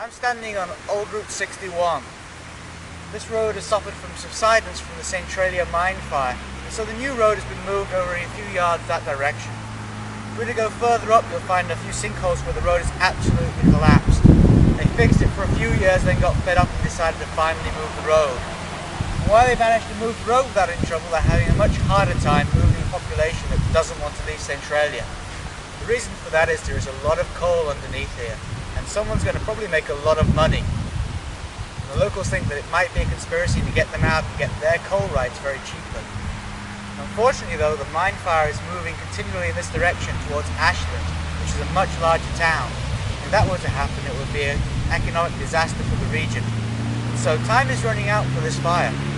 I'm standing on Old Route 61. This road has suffered from subsidence from the Centralia mine fire, so the new road has been moved over a few yards that direction. If we were to go further up, you'll find a few sinkholes where the road is absolutely collapsed. They fixed it for a few years, then got fed up and decided to finally move the road. And while they managed to move the road without any trouble, they're having a much harder time moving a population that doesn't want to leave Centralia. The reason for that is there is a lot of coal underneath here, and someone's going to probably make a lot of money. The locals think that it might be a conspiracy to get them out and get their coal rights very cheaply. Unfortunately though, the mine fire is moving continually in this direction towards Ashland, which is a much larger town. If that were to happen, it would be an economic disaster for the region. So time is running out for this fire.